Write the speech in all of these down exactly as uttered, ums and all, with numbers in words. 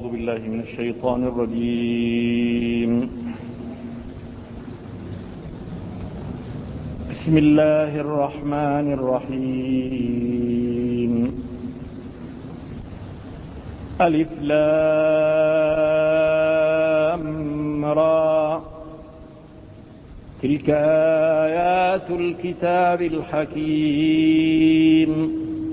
أعوذ بالله من الشيطان الرجيم. بسم الله الرحمن الرحيم. ألف لام را تلك آيات الكتاب الحكيم.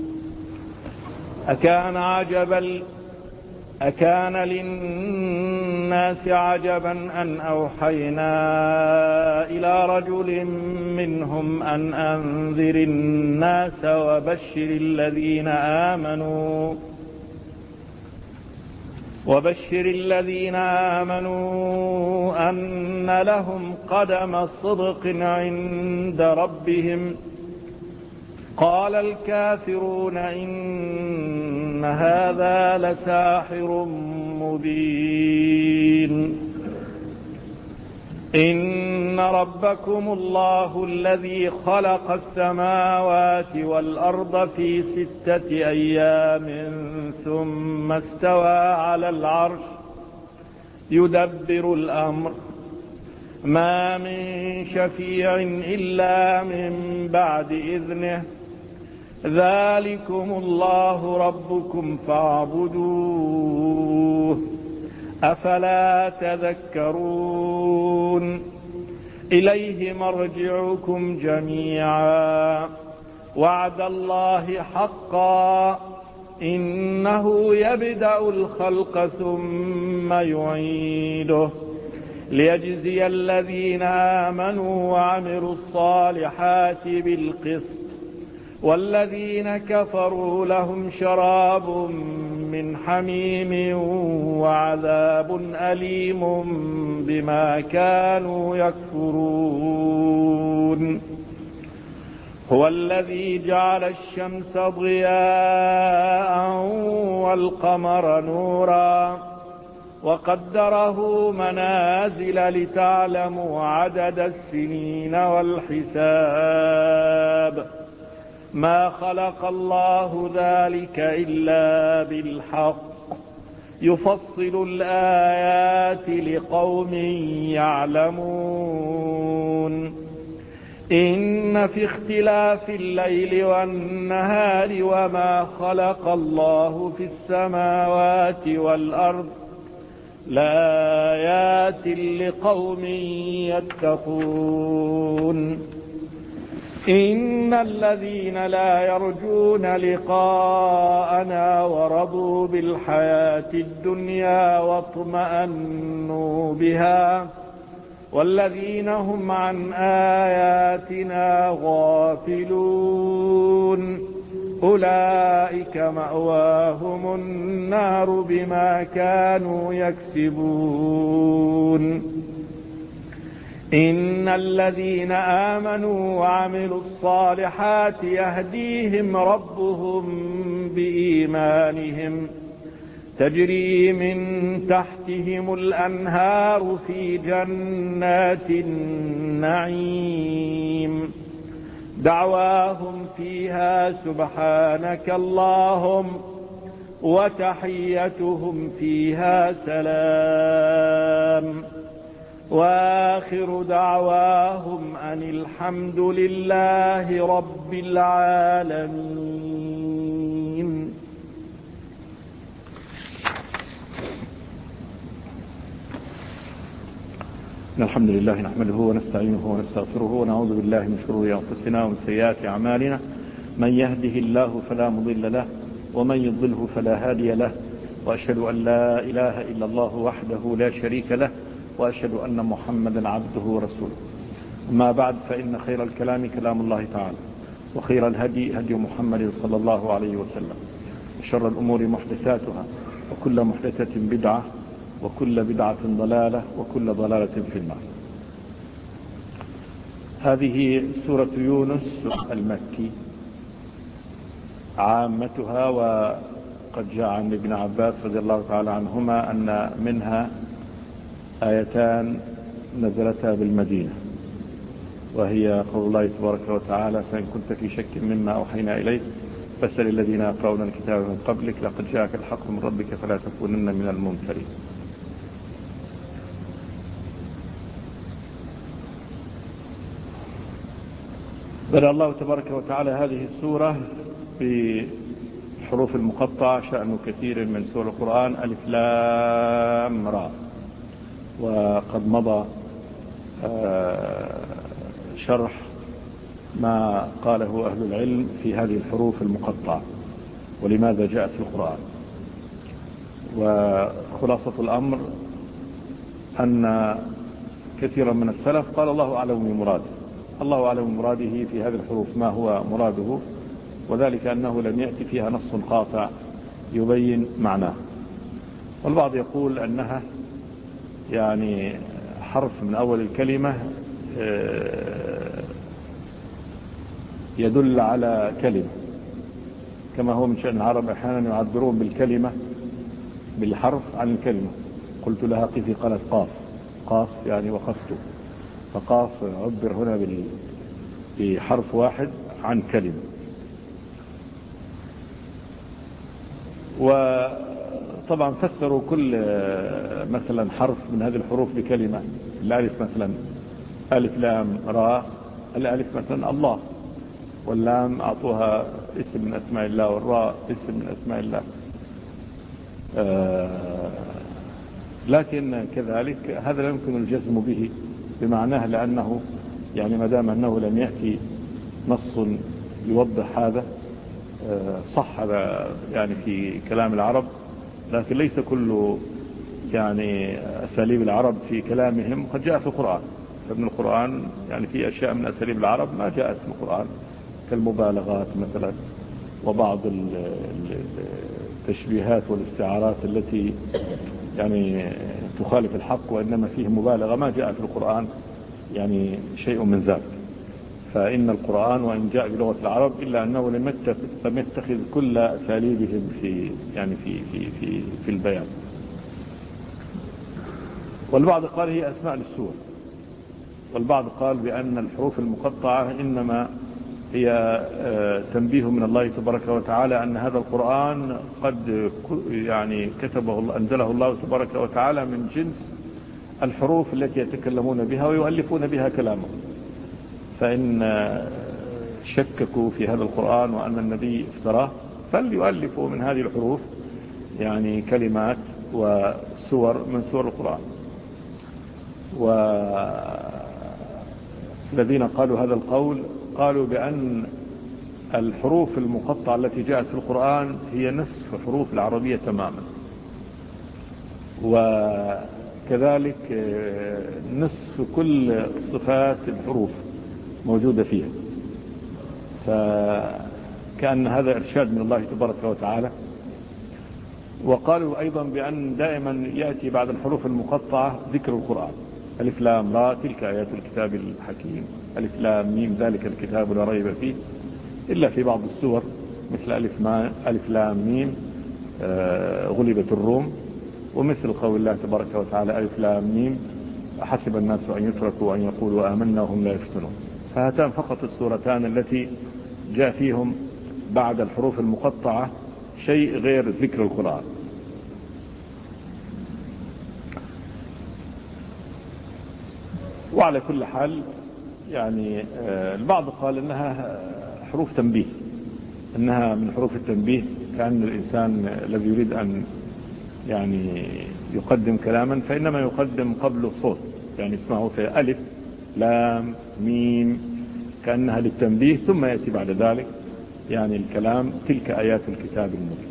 أكان عجبا أكان للناس عجبا أن أوحينا إلى رجل منهم أن أنذر الناس وبشر الذين آمنوا وبشر الذين آمنوا أن لهم قدم صدق عند ربهم. قال الكافرون إن هذا لساحر مبين. إن ربكم الله الذي خلق السماوات والأرض في ستة أيام ثم استوى على العرش يدبر الأمر ما من شفيع إلا من بعد إذنه ذلكم الله ربكم فاعبدوه أفلا تذكرون. إليه مرجعكم جميعا وعد الله حقا إنه يبدأ الخلق ثم يعيده ليجزي الذين آمنوا وعملوا الصالحات بالقسط والذين كفروا لهم شراب من حميم وعذاب أليم بما كانوا يكفرون. هو الذي جعل الشمس ضياء والقمر نورا وقدره منازل لتعلموا عدد السنين والحساب ما خلق الله ذلك إلا بالحق يفصل الآيات لقوم يعلمون. إن في اختلاف الليل والنهار وما خلق الله في السماوات والأرض لآيات لقوم يتقون. إن الذين لا يرجون لقاءنا ورضوا بالحياة الدنيا واطمأنوا بها والذين هم عن آياتنا غافلون أولئك مأواهم النار بما كانوا يكسبون. إن الذين آمنوا وعملوا الصالحات يهديهم ربهم بإيمانهم تجري من تحتهم الأنهار في جنات النعيم دعواهم فيها سبحانك اللهم وتحيتهم فيها سلام وآخر دعواهم أن الحمد لله رب العالمين. الحمد لله نحمده ونستعينه ونستغفره ونعوذ بالله من شرور أنفسنا ومن سيئات أعمالنا. من يهده الله فلا مضل له ومن يضله فلا هادي له وأشهد أن لا إله إلا الله وحده لا شريك له وأشهد أن محمدا عبده ورسوله. أما بعد فإن خير الكلام كلام الله تعالى وخير الهدي هدي محمد صلى الله عليه وسلم وشر الأمور محدثاتها وكل محدثة بدعة وكل بدعة ضلالة وكل ضلالة في النار. هذه سورة يونس المكي عامتها، وقد جاء عن ابن عباس رضي الله تعالى عنهما أن منها آيتان نزلتا بالمدينة، وهي قول الله تبارك وتعالى: فإن كنت في شك مما أوحينا إليك فاسأل الذين يقرؤون الكتاب من قبلك لقد جاءك الحق من ربك فلا تكونن من الممترين. بدأ الله تبارك وتعالى هذه السورة بحروف المقطعة، شأن كثير من سور القرآن ألف لام را، وقد مضى شرح ما قاله أهل العلم في هذه الحروف المقطعة ولماذا جاءت في القرآن. وخلاصة الأمر أن كثيرا من السلف قال الله أعلم بمراده، الله أعلم بمراده في هذه الحروف ما هو مراده، وذلك أنه لم يأتي فيها نص قاطع يبين معناه. والبعض يقول أنها يعني حرف من أول الكلمة يدل على كلمة، كما هو من شأن العرب أحيانا يعبرون بالكلمة بالحرف عن الكلمة. قلت لها قفي قالت قاف، قاف يعني وقفت، فقاف عبر هنا بحرف واحد عن كلمة. وطبعا فسروا كل مثلا حرف من هذه الحروف بكلمة. الألف مثلا ألف لام راء، الألف مثلا الله، واللام أعطوها اسم من أسماء الله، والراء اسم من أسماء الله. آه لكن كذلك هذا لا يمكن الجزم به بمعناه، لأنه يعني ما دام أنه لم يأتي نص يوضح هذا آه صح هذا يعني في كلام العرب، لكن ليس كل يعني أساليب العرب في كلامهم قد جاء في القرآن. فمن القرآن يعني في أشياء من أساليب العرب ما جاءت في القرآن كالمبالغات مثلا، وبعض التشبيهات والاستعارات التي يعني تخالف الحق وإنما فيه مبالغة ما جاء في القرآن يعني شيء من ذلك. فإن القرآن وإن جاء بلغة العرب إلا أنه لم يتخذ كل أساليبهم في يعني في في في في البيان. والبعض قال هي أسماء للسور، والبعض قال بأن الحروف المقطعة إنما هي تنبيه من الله تبارك وتعالى أن هذا القرآن قد يعني كتبه أنزله الله تبارك وتعالى من جنس الحروف التي يتكلمون بها ويؤلفون بها كلامه. فإن شككوا في هذا القرآن وأن النبي افتراه فليؤلفوا من هذه الحروف يعني كلمات وسور من سور القرآن. والذين قالوا هذا القول قالوا بأن الحروف المقطعة التي جاءت في القرآن هي نصف حروف العربية تماما، وكذلك نصف كل صفات الحروف موجودة فيها. فكأن هذا إرشاد من الله تبارك وتعالى. وقالوا أيضا بأن دائما يأتي بعد الحروف المقطعة ذكر القرآن، ألف لام را تلك آيات الكتاب الحكيم، ألف لام ميم ذلك الكتاب لا ريب فيه، إلا في بعض السور مثل ألف, ما ألف لام ميم آه غلبت الروم، ومثل قول الله تبارك وتعالى ألف لام ميم حسب الناس أن يتركوا أن يقولوا آمنا وهم لا يفتنون. فهاتان فقط السورتان التي جاء فيهم بعد الحروف المقطعة شيء غير ذكر القرآن. وعلى كل حال يعني البعض قال انها حروف تنبيه، انها من حروف التنبيه، كأن الانسان الذي يريد ان يعني يقدم كلاما فانما يقدم قبله صوت، يعني اسمعوا في الف لام ميم كأنها للتنبيه، ثم يأتي بعد ذلك يعني الكلام تلك آيات الكتاب المبين.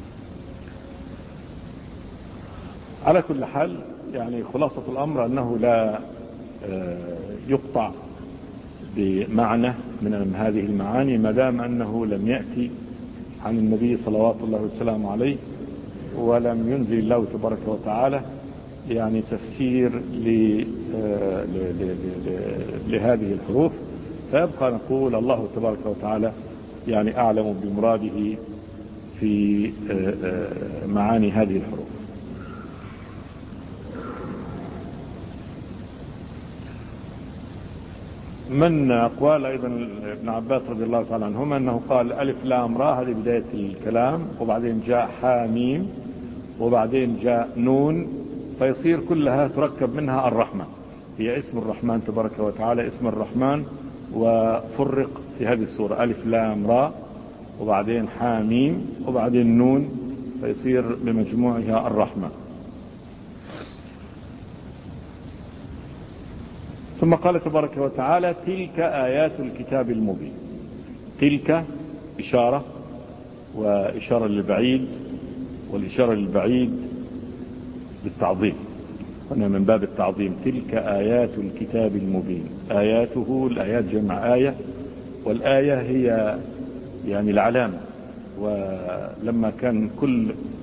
على كل حال يعني خلاصة الأمر أنه لا يقطع بمعنى من هذه المعاني ما دام أنه لم يأتي عن النبي صلوات الله والسلام عليه، ولم ينزل الله تبارك وتعالى يعني تفسير لهذه الحروف. فيبقى نقول الله تبارك وتعالى يعني أعلم بمراده في معاني هذه الحروف. من أقوال أيضا ابن عباس رضي الله تعالى عنهما أنه قال ألف لام را هذه بداية الكلام، وبعدين جاء حاميم، وبعدين جاء نون، فيصير كلها تركب منها الرحمة، هي اسم الرحمن تبارك وتعالى، اسم الرحمن، وفرق في هذه السورة ألف لام را وبعدين حاميم وبعدين نون، فيصير بمجموعها الرحمة. ثم قال تبارك وتعالى تلك آيات الكتاب المبين. تلك إشارة، وإشارة للبعيد، والإشارة للبعيد بالتعظيم، هنا من باب التعظيم. تلك آيات الكتاب المبين، آياته الآيات جمع آية، والآية هي يعني العلامة، ولما كان كل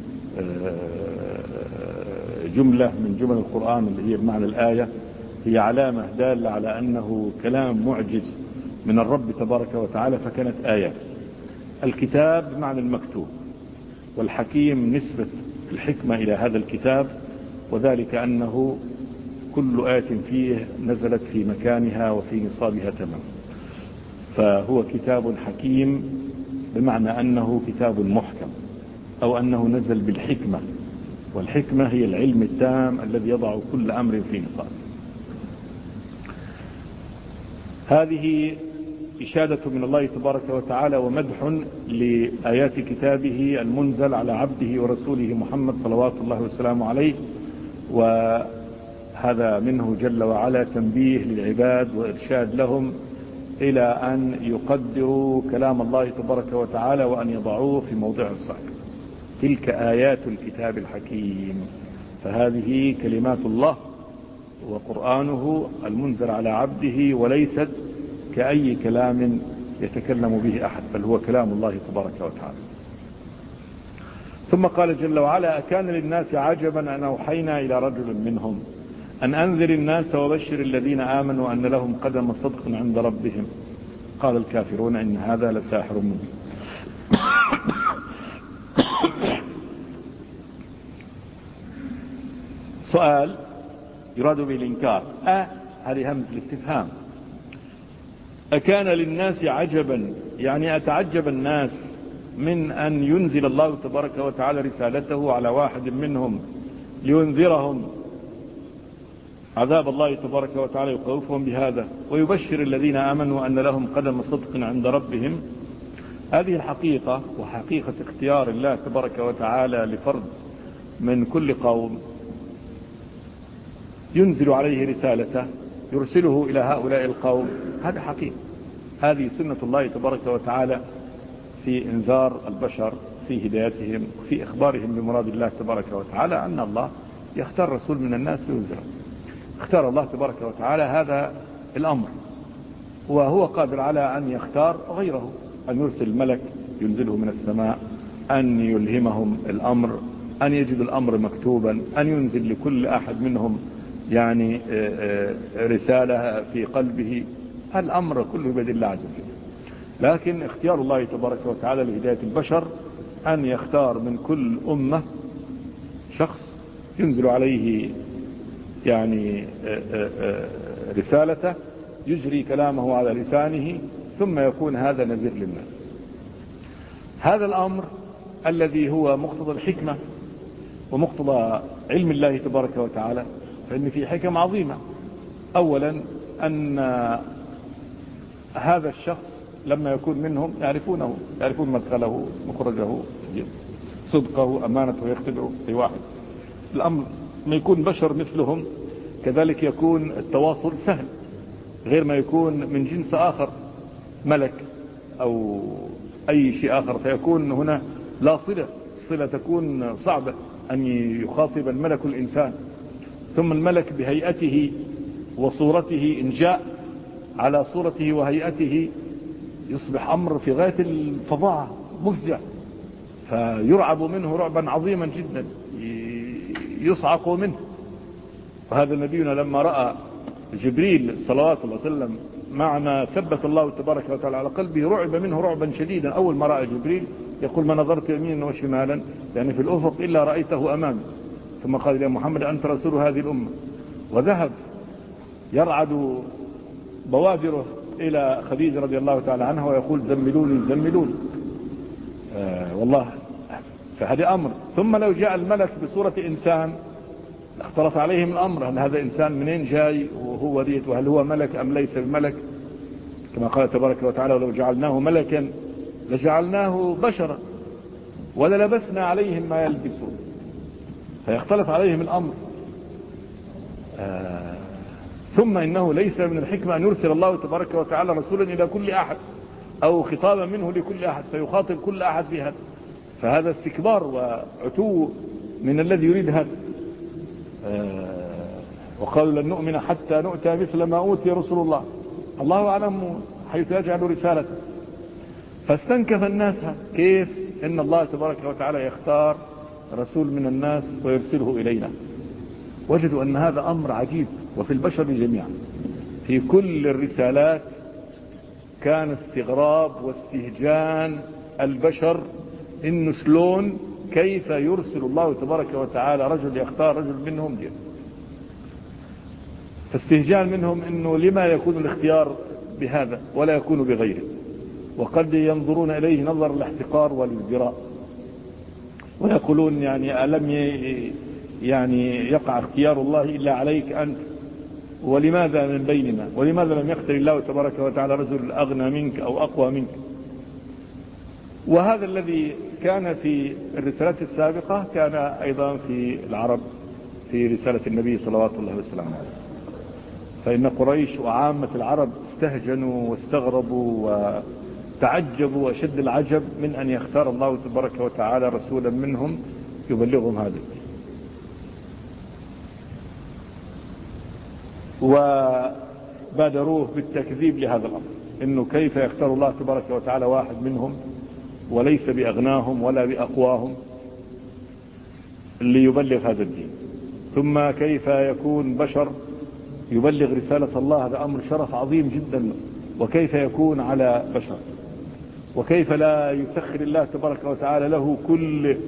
جملة من جمل القرآن اللي هي بمعنى الآية هي علامة دالة على أنه كلام معجز من الرب تبارك وتعالى، فكانت آيات. الكتاب بمعنى المكتوب، والحكيم نسبة الحكمة إلى هذا الكتاب، وذلك أنه كل آية فيه نزلت في مكانها وفي نصابها تمام، فهو كتاب حكيم بمعنى أنه كتاب محكم، أو أنه نزل بالحكمة، والحكمة هي العلم التام الذي يضع كل أمر في نصابه. هذه إشادة من الله تبارك وتعالى ومدح لآيات كتابه المنزل على عبده ورسوله محمد صلوات الله وسلامه عليه، وهذا منه جل وعلا تنبيه للعباد وإرشاد لهم إلى أن يقدروا كلام الله تبارك وتعالى وأن يضعوه في موضع الصحيح. تلك آيات الكتاب الحكيم، فهذه كلمات الله وقرآنه المنزل على عبده، وليست كأي كلام يتكلم به أحد، بل هو كلام الله تبارك وتعالى. ثم قال جل وعلا أكان للناس عجبا أن أوحينا إلى رجل منهم أن أنذر الناس وبشر الذين آمنوا أن لهم قدم صدق عند ربهم قال الكافرون إن هذا لساحر مبين. سؤال يراد به الإنكار، أه هذه همزة الاستفهام. أكان للناس عجبا، يعني أتعجب الناس من أن ينزل الله تبارك وتعالى رسالته على واحد منهم لينذرهم عذاب الله تبارك وتعالى، يخوفهم بهذا، ويبشر الذين آمنوا أن لهم قدم صدق عند ربهم. هذه الحقيقة وحقيقة اختيار الله تبارك وتعالى لفرد من كل قوم ينزل عليه رسالته يرسله إلى هؤلاء القوم، هذا حقيقة. هذه سنة الله تبارك وتعالى في انذار البشر، في هدايتهم، في إخبارهم بمراد الله تبارك وتعالى، أن الله يختار رسول من الناس لينذره. اختار الله تبارك وتعالى هذا الأمر، وهو قادر على أن يختار غيره، أن يرسل ملك ينزله من السماء، أن يلهمهم الأمر، أن يجد الأمر مكتوبا، أن ينزل لكل أحد منهم يعني رسالة في قلبه. الأمر كله بيد الله عز وجل، لكن اختيار الله تبارك وتعالى لهداية البشر أن يختار من كل أمة شخص ينزل عليه يعني رسالته، يجري كلامه على لسانه، ثم يكون هذا نذير للناس. هذا الأمر الذي هو مقتضى الحكمة ومقتضى علم الله تبارك وتعالى، فإن فيه حكم عظيمة. أولا أن هذا الشخص لما يكون منهم يعرفونه، يعرفون مدخله مخرجه صدقه أمانته، يختبره في واحد. الأمر ما يكون بشر مثلهم كذلك يكون التواصل سهل، غير ما يكون من جنس آخر ملك أو أي شيء آخر، فيكون هنا لا صلة، الصلة تكون صعبة أن يخاطب الملك الإنسان. ثم الملك بهيئته وصورته إن جاء على صورته وهيئته يصبح أمر في غاية الفظاعة مفزع، فيرعب منه رعبا عظيما جدا، يصعق منه. وهذا نبينا لما رأى جبريل صلوات الله وسلم مع ما ثبت الله تبارك وتعالى على قلبه رعب منه رعبا شديدا. أول ما رأى جبريل يقول ما نظرت يمينا وشمالا يعني في الأفق إلا رأيته أمامي، ثم قال يا محمد أنت رسول هذه الأمة، وذهب يرعد بوادره إلى خديجة رضي الله تعالى عنها ويقول زملوني زملوني آه والله. فهذا أمر. ثم لو جاء الملك بصورة إنسان اختلط عليهم الأمر، هل هذا إنسان منين جاي وهو ذيت، وهل هو ملك أم ليس بملك، كما قال تبارك وتعالى ولو جعلناه ملكا لجعلناه بشرا وللبسنا عليهم ما يلبسون. فيختلط عليهم الأمر. آه ثم إنه ليس من الحكمة أن يرسل الله تبارك وتعالى رسولا إلى كل أحد أو خطابا منه لكل أحد فيخاطب كل أحد بهذا، فهذا استكبار وعتو من الذي يريد هذا. آه وقالوا لن نؤمن حتى نؤتى مثل ما أوتي رسول الله، الله أعلم حيث يجعل رسالته. فاستنكف الناس كيف إن الله تبارك وتعالى يختار رسول من الناس ويرسله إلينا. وجدوا أن هذا أمر عجيب. وفي البشر جميعا في كل الرسالات كان استغراب واستهجان البشر إنه شلون كيف يرسل الله تبارك وتعالى رجل يختار رجل منهم دين. فاستهجان منهم إنه لما يكون الاختيار بهذا ولا يكون بغيره، وقد ينظرون إليه نظر الاحتقار والازدراء ويقولون يعني ألم يعني يقع اختيار الله إلا عليك أنت، ولماذا من بيننا، ولماذا لم يختار الله تبارك وتعالى رجل أغنى منك أو أقوى منك. وهذا الذي كان في الرسالات السابقة كان أيضا في العرب في رسالة النبي صلوات الله وسلامه عليه. فإن قريش وعامة العرب استهجنوا واستغربوا وتعجبوا أشد العجب من أن يختار الله تبارك وتعالى رسولا منهم يبلغهم هذا. وبادروه بالتكذيب لهذا الأمر، إنه كيف يختار الله تبارك وتعالى واحد منهم وليس بأغناهم ولا بأقواهم اللي يبلغ هذا الدين. ثم كيف يكون بشر يبلغ رسالة الله، هذا أمر شرف عظيم جدا. وكيف يكون على بشر، وكيف لا يسخر الله تبارك وتعالى له كل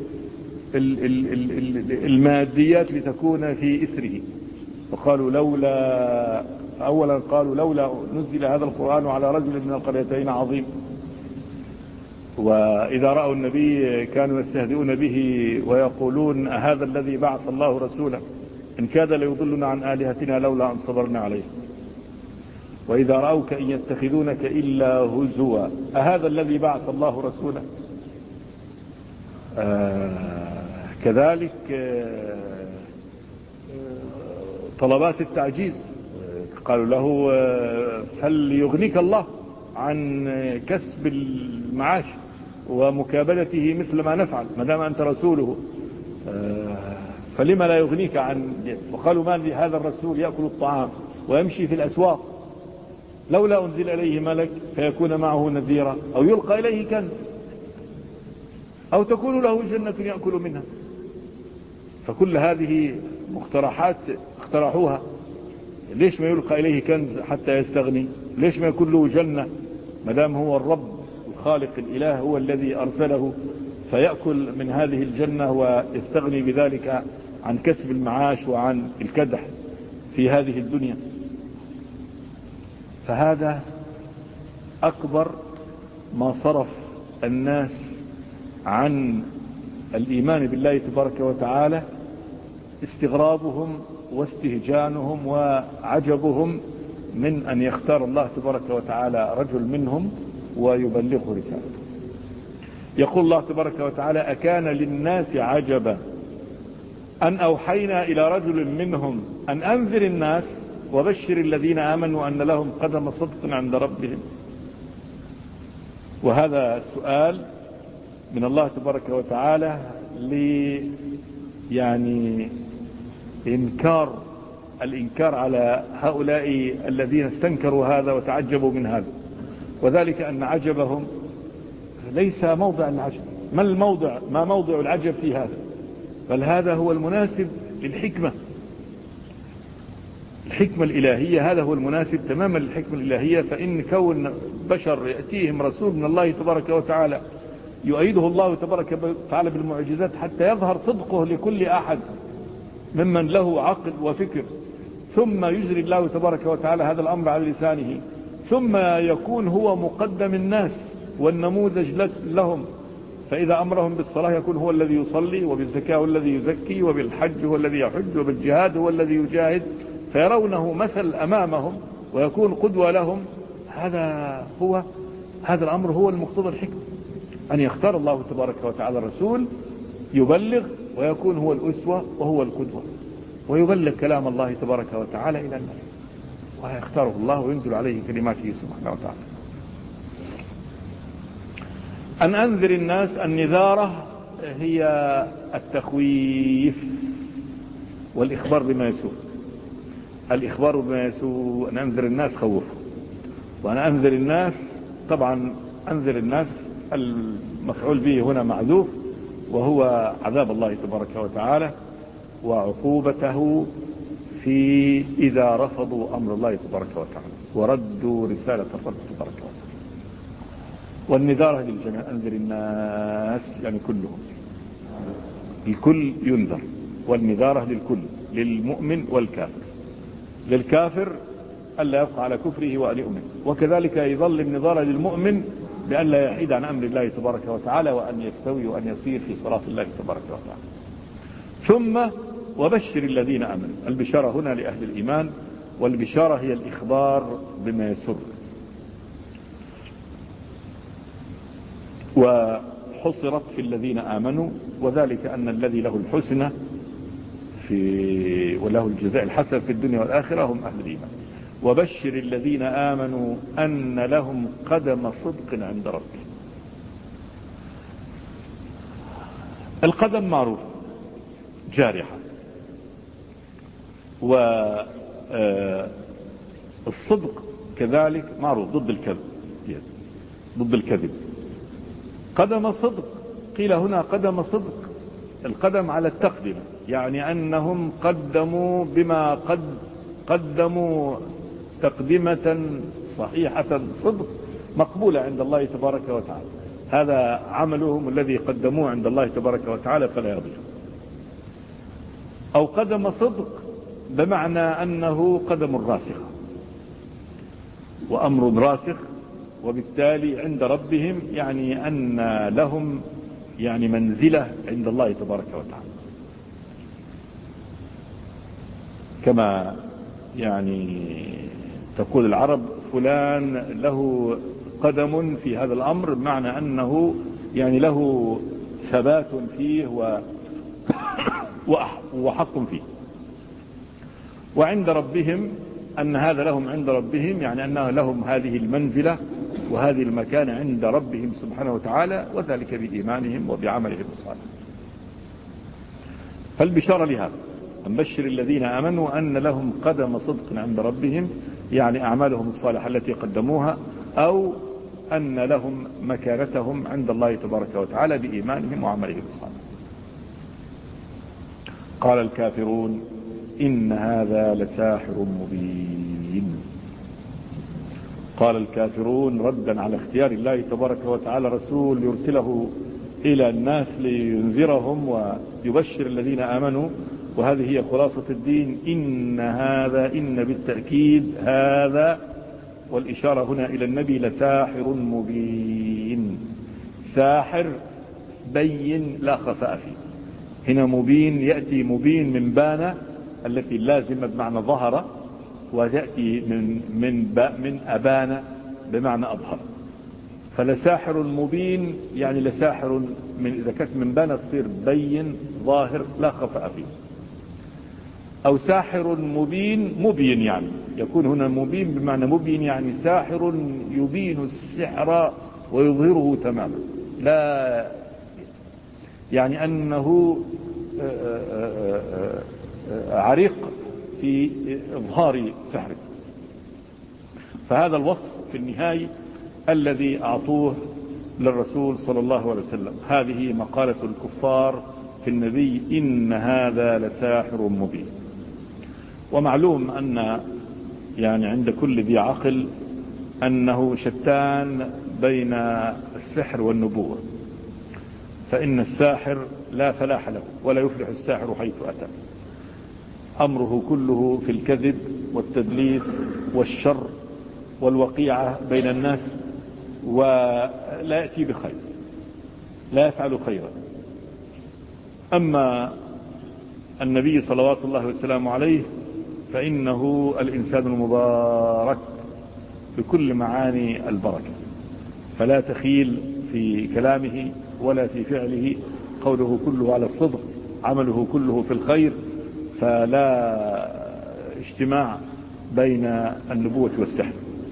الماديات لتكون في إثره. وقالوا لولا أولا قالوا لولا نزل هذا القرآن على رجل من القريتين عظيم. وإذا رأوا النبي كانوا يستهزئون به ويقولون هذا الذي بعث الله رسولا إن كاد ليضلنا عن آلهتنا لولا أن صبرنا عليه. وإذا رأوك إن يتخذونك إلا هزوا أهذا الذي بعث الله رسولا. آه كذلك آه طلبات التعجيز، قالوا له فليغنيك الله عن كسب المعاش ومكابلته مثل ما نفعل ما دام أنت رسوله، فلما لا يغنيك عن. وقالوا ما هذا الرسول يأكل الطعام ويمشي في الأسواق لولا أنزل إليه ملك فيكون معه نذيرا أو يلقى إليه كنز أو تكون له جنة يأكل منها. فكل هذه مقترحات اقترحوها. ليش ما يلقى إليه كنز حتى يستغني؟ ليش ما يكون له جنة ما دام هو الرب الخالق الإله هو الذي أرسله فيأكل من هذه الجنة ويستغني بذلك عن كسب المعاش وعن الكدح في هذه الدنيا. فهذا أكبر ما صرف الناس عن الإيمان بالله تبارك وتعالى، استغرابهم واستهجانهم وعجبهم من أن يختار الله تبارك وتعالى رجل منهم ويبلغه رسالته. يقول الله تبارك وتعالى أكان للناس عجبا أن أوحينا إلى رجل منهم أن أنذر الناس وبشر الذين آمنوا أن لهم قدم صدق عند ربهم. وهذا سؤال من الله تبارك وتعالى ل يعني إنكار الإنكار على هؤلاء الذين استنكروا هذا وتعجبوا من هذا. وذلك أن عجبهم ليس موضع العجب. ما الموضع ما موضع العجب في هذا؟ بل هذا هو المناسب للحكمة، الحكمة الإلهية. هذا هو المناسب تماما للحكمة الإلهية. فإن كون بشر يأتيهم رسول من الله تبارك وتعالى يؤيده الله تبارك وتعالى بالمعجزات حتى يظهر صدقه لكل أحد ممن له عقل وفكر، ثم يجري الله تبارك وتعالى هذا الأمر على لسانه، ثم يكون هو مقدم الناس والنموذج لهم، فإذا أمرهم بالصلاة يكون هو الذي يصلي، وبالزكاة هو الذي يزكي، وبالحج هو الذي يحج، وبالجهاد هو الذي يجاهد، فيرونه مثل أمامهم ويكون قدوة لهم. هذا هو هذا الأمر هو المقتضى الحكم، أن يختار الله تبارك وتعالى الرسول يبلغ ويكون هو الأسوة وهو القدوة، ويبلغ كلام الله تبارك وتعالى إلى الناس، ويختاره الله وينزل عليه كلماته سبحانه وتعالى. أن أنذر الناس، النذارة هي التخويف والإخبار بما يسوء. الإخبار بما يسوء، أن أنذر الناس خوفه، وأنا أنذر الناس طبعا أنذر الناس المفعول به هنا معذوف، وهو عذاب الله تبارك وتعالى وعقوبته في إذا رفضوا أمر الله تبارك وتعالى وردوا رسالة الرب تبارك وتعالى. والنذارة للجميع، أنذر الناس يعني كلهم، الكل ينذر، والنذارة للكل، للمؤمن والكافر. للكافر ألا يبقى على كفره وأن يؤمن، وكذلك يظل النذارة للمؤمن بأن لا يحيد عن أمر الله تبارك وتعالى، وأن يستوي وأن يصير في صراط الله تبارك وتعالى. ثم وبشر الذين آمنوا، البشارة هنا لأهل الإيمان، والبشارة هي الإخبار بما يسر. وحصرت في الذين آمنوا، وذلك أن الذي له الحسنى في وله الجزاء الحسن في الدنيا والآخرة هم أهل الإيمان. وبشر الذين آمنوا أن لهم قدم صدق عند ربهم. القدم معروف جارحة، والصدق كذلك معروف ضد الكذب، ضد الكذب. قدم صدق، قيل هنا قدم صدق، القدم على التقدمة، يعني أنهم قدموا بما قد قدموا تقدمة صحيحة صدق مقبولة عند الله تبارك وتعالى. هذا عملهم الذي قدموه عند الله تبارك وتعالى فلا يضيع. أو قدم صدق بمعنى أنه قدم راسخ وأمر راسخ، وبالتالي عند ربهم يعني أن لهم يعني منزلة عند الله تبارك وتعالى، كما يعني تقول العرب فلان له قدم في هذا الأمر، بمعنى أنه يعني له ثبات فيه وحق فيه. وعند ربهم أن هذا لهم عند ربهم، يعني أنه لهم هذه المنزلة وهذه المكانة عند ربهم سبحانه وتعالى، وذلك بإيمانهم وبعملهم الصالح. فالبشارة لهذا، أن بشر الذين آمنوا أن لهم قدم صدق عند ربهم، يعني أعمالهم الصالحة التي قدموها، أو أن لهم مكانتهم عند الله تبارك وتعالى بإيمانهم وعملهم الصالح. قال الكافرون إن هذا لساحر مبين. قال الكافرون ردا على اختيار الله تبارك وتعالى رسول يرسله إلى الناس لينذرهم ويبشر الذين آمنوا، وهذه هي خلاصة الدين. إن هذا، إن بالتأكيد هذا، والإشارة هنا إلى النبي، لساحر مبين. ساحر بين لا خفاء فيه. هنا مبين، يأتي مبين من بان التي لازمة بمعنى ظهر، وتأتي من من من أبان بمعنى أظهر. فلساحر مبين يعني لساحر من، إذا كانت من بان تصير بين ظاهر لا خفاء فيه. أو ساحر مبين مبين، يعني يكون هنا مبين بمعنى مبين، يعني ساحر يبين السحر ويظهره تماما، لا يعني أنه عريق في إظهار سحره. فهذا الوصف في النهاية الذي أعطوه للرسول صلى الله عليه وسلم. هذه مقالة الكفار في النبي، إن هذا لساحر مبين. ومعلوم أن يعني عند كل ذي عقل أنه شتان بين السحر والنبوة، فإن الساحر لا فلاح له ولا يفلح الساحر حيث أتى. أمره كله في الكذب والتدليس والشر والوقيعة بين الناس، ولا يأتي بخير، لا يفعل خيرا. أما النبي صلوات الله وسلامه عليه فإنه الإنسان المبارك بكل معاني البركة، فلا تخيل في كلامه ولا في فعله، قوله كله على الصدق، عمله كله في الخير، فلا اجتماع بين النبوة والسحر،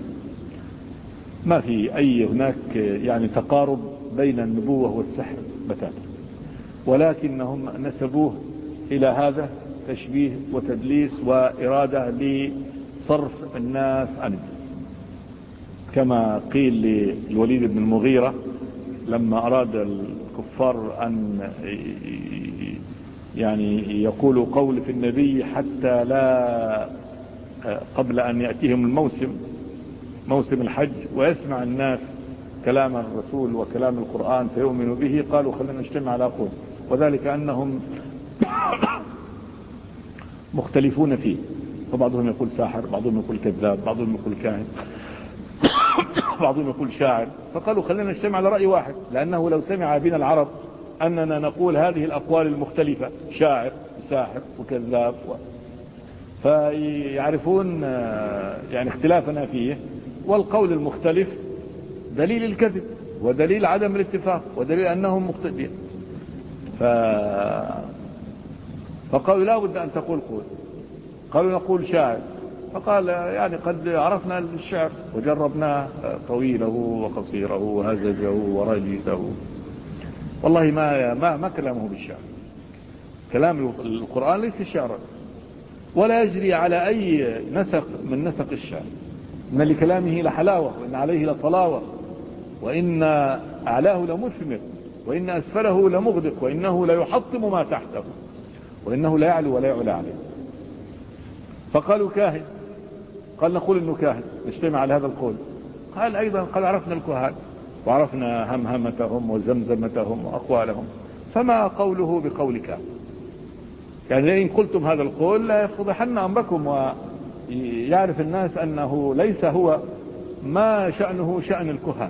ما في أي هناك يعني تقارب بين النبوة والسحر بتاتا، ولكنهم نسبوه إلى هذا تشبيه وتدليس وإرادة لصرف الناس عنه، كما قيل للوليد بن المغيرة لما أراد الكفار أن يعني يقولوا قول في النبي حتى لا قبل أن يأتيهم الموسم، موسم الحج، ويسمع الناس كلام الرسول وكلام القرآن فيؤمنوا به، قالوا خلينا نجتمع على قول، وذلك أنهم مختلفون فيه، فبعضهم يقول ساحر، بعضهم يقول كذاب، بعضهم يقول كاهن، بعضهم يقول شاعر، فقالوا خلينا نجتمع على رأي واحد، لأنه لو سمع بنا العرب أننا نقول هذه الأقوال المختلفة، شاعر وساحر وكذاب و... فيعرفون يعني اختلافنا فيه، والقول المختلف دليل الكذب ودليل عدم الاتفاق ودليل أنهم مخطئين. ف... فقالوا لا بد أن تقول قول، قالوا نقول شاعر، فقال يعني قد عرفنا الشعر وجربناه طويله وقصيره وهزجه ورجزه، والله ما ما ما كلامه بالشعر، كلام القرآن ليس شعرا ولا يجري على أي نسق من نسق الشعر، إن لكلامه لحلاوة وإن عليه لطلاوة وإن أعلاه لمثمر وإن أسفله لمغدق وإنه لا يحطم ما تحته وإنه لا يعلو ولا يعلى عليه. فقالوا كاهن، قال نقول إنه كاهن، نجتمع على هذا القول. قال أيضا قال عرفنا الكهان وعرفنا همهمتهم وزمزمتهم وأقوالهم، فما قوله بقول كاهن؟ يعني إن قلتم هذا القول لا يفضحن أمركم ويعرف الناس أنه ليس هو ما شأنه شأن الكهان.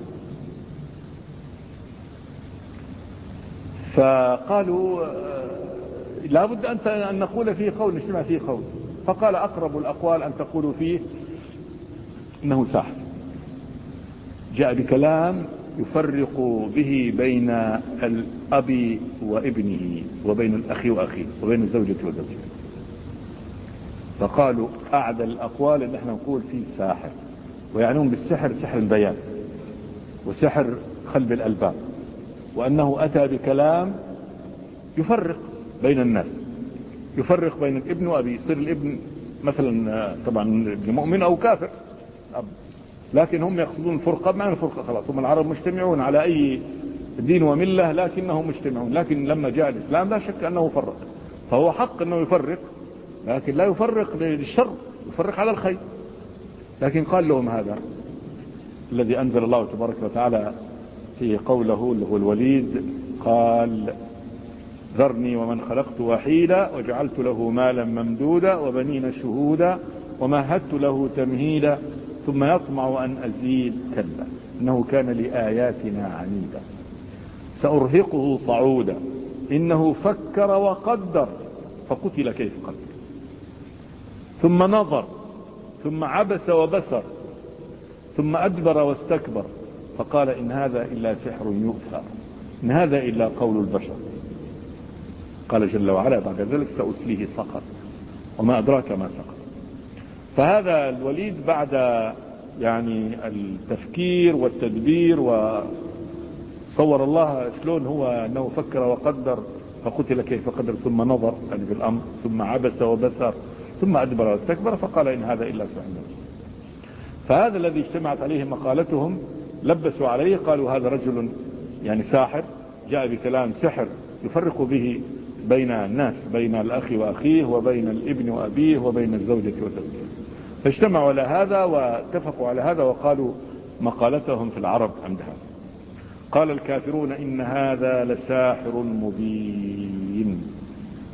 فقالوا لا بد أن نقول فيه قول، نجتمع فيه قول. فقال أقرب الأقوال أن تقولوا فيه إنه ساحر، جاء بكلام يفرق به بين الأب وابنه وبين الأخ وأخيه وبين الزوجة وزوجته. فقالوا أعدل الأقوال أن احنا نقول فيه ساحر، ويعنون بالسحر سحر البيان وسحر قلب الألباب، وأنه أتى بكلام يفرق بين الناس، يفرق بين الابن وأبي، يصير الابن مثلا طبعا ابن مؤمن أو كافر، لكن هم يقصدون الفرقة، معنى الفرقة خلاص، هم العرب مجتمعون على أي دين وملة لكنهم مجتمعون، لكن لما جاء الإسلام لا شك أنه فرق، فهو حق أنه يفرق، لكن لا يفرق للشر، يفرق على الخير. لكن قال لهم هذا الذي أنزل الله تبارك وتعالى في قوله اللي هو الوليد، قال ذرني ومن خلقت وحيدا وجعلت له مالا ممدودا وبنين شهودا ومهدت له تمهيدا ثم يطمع أن أزيد كلا إنه كان لآياتنا عنيدا سأرهقه صعودا إنه فكر وقدر فقتل كيف قدر ثم نظر ثم عبس وبسر ثم أدبر واستكبر فقال إن هذا إلا سحر يؤثر إن هذا إلا قول البشر. قال جل وعلا بعد ذلك سأسليه سقر وما أدراك ما سقر. فهذا الوليد بعد يعني التفكير والتدبير وصور الله شلون هو أنه فكر وقدر فقتل كيف قدر ثم نظر يعني في الأمر ثم عبس وبسر ثم أدبر واستكبر فقال إن هذا إلا سحر يؤثر. فهذا الذي اجتمعت عليه مقالتهم لبسوا عليه، قالوا هذا رجل يعني ساحر جاء بكلام سحر يفرق به بين الناس، بين الأخ وأخيه وبين الابن وأبيه وبين الزوجة وزوجته. فاجتمعوا على هذا واتفقوا على هذا وقالوا مقالتهم في العرب عند هذا. قال الكافرون إن هذا لساحر مبين.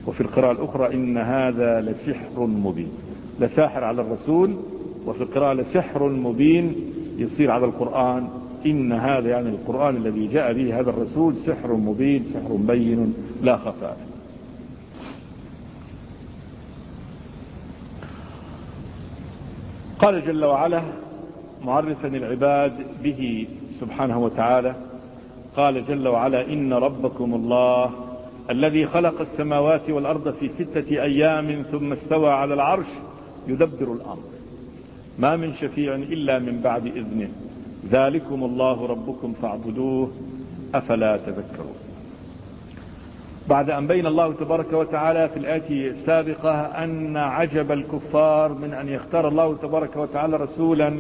وفي القراءة الأخرى إن هذا لسحر مبين، لساحر على الرسول، وفي القراءة لسحر مبين يصير على القرآن. إن هذا يعني القرآن الذي جاء به هذا الرسول سحر مبين، سحر بين لا خفاء. قال جل وعلا معرفا العباد به سبحانه وتعالى، قال جل وعلا إن ربكم الله الذي خلق السماوات والأرض في ستة أيام ثم استوى على العرش يدبر الأمر ما من شفيع إلا من بعد إذنه ذلكم الله ربكم فاعبدوه أفلا تذكرون. بعد أن بين الله تبارك وتعالى في الآية السابقة أن عجب الكفار من أن يختار الله تبارك وتعالى رسولا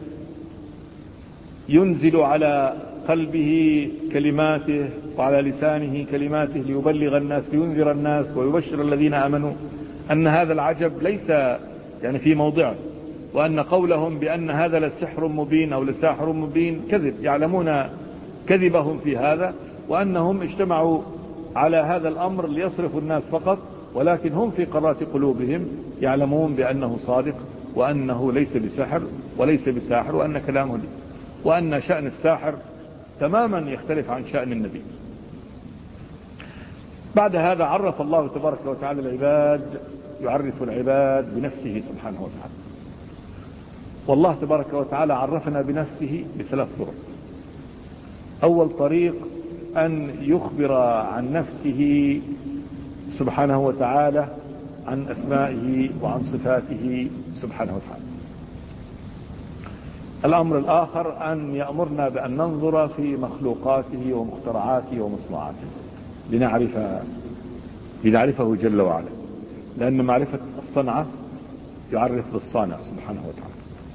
ينزل على قلبه كلماته وعلى لسانه كلماته ليبلغ الناس لينذر الناس ويبشر الذين آمنوا، أن هذا العجب ليس يعني في موضعه، وأن قولهم بأن هذا لسحر مبين أو لساحر مبين كذب، يعلمون كذبهم في هذا، وأنهم اجتمعوا على هذا الأمر ليصرفوا الناس فقط، ولكن هم في قرات قلوبهم يعلمون بأنه صادق وأنه ليس بسحر وليس بساحر، وأن كلامه لي، وأن شأن الساحر تماما يختلف عن شأن النبي. بعد هذا عرف الله تبارك وتعالى العباد، يعرف العباد بنفسه سبحانه وتعالى. والله تبارك وتعالى عرفنا بنفسه بثلاث طرق. أول طريق أن يخبر عن نفسه سبحانه وتعالى عن أسمائه وعن صفاته سبحانه وتعالى. الأمر الآخر أن يأمرنا بأن ننظر في مخلوقاته ومخترعاته ومصنوعاته لنعرف لنعرفه جل وعلا، لأن معرفة الصنعة يعرف بالصانع سبحانه وتعالى.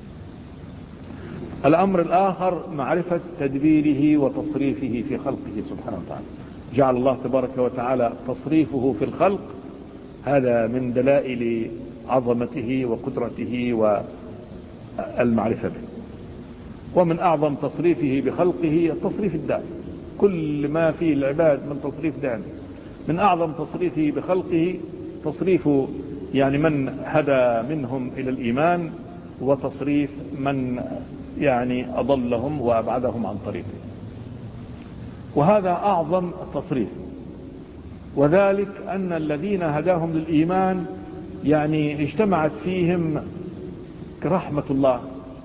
الأمر الآخر معرفة تدبيره وتصريفه في خلقه سبحانه وتعالى. جعل الله تبارك وتعالى تصريفه في الخلق هذا من دلائل عظمته وقدرته والمعرفة به. ومن أعظم تصريفه بخلقه التصريف الدائم، كل ما فيه العباد من تصريف دائم. من أعظم تصريفه بخلقه تصريف يعني من هدى منهم إلى الإيمان، وتصريف من يعني أضلهم وأبعدهم عن طريقه، وهذا أعظم التصريف. وذلك أن الذين هداهم للإيمان يعني اجتمعت فيهم رحمة الله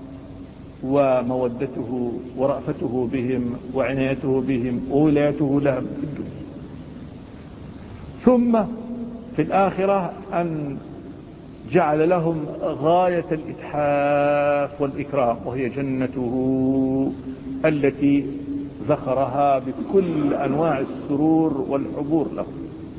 ومودته ورأفته بهم وعنايته بهم وولايته لهم في الدنيا، ثم في الآخرة أن جعل لهم غاية الإتحاف والإكرام، وهي جنته التي ذخرها بكل أنواع السرور والحبور لهم.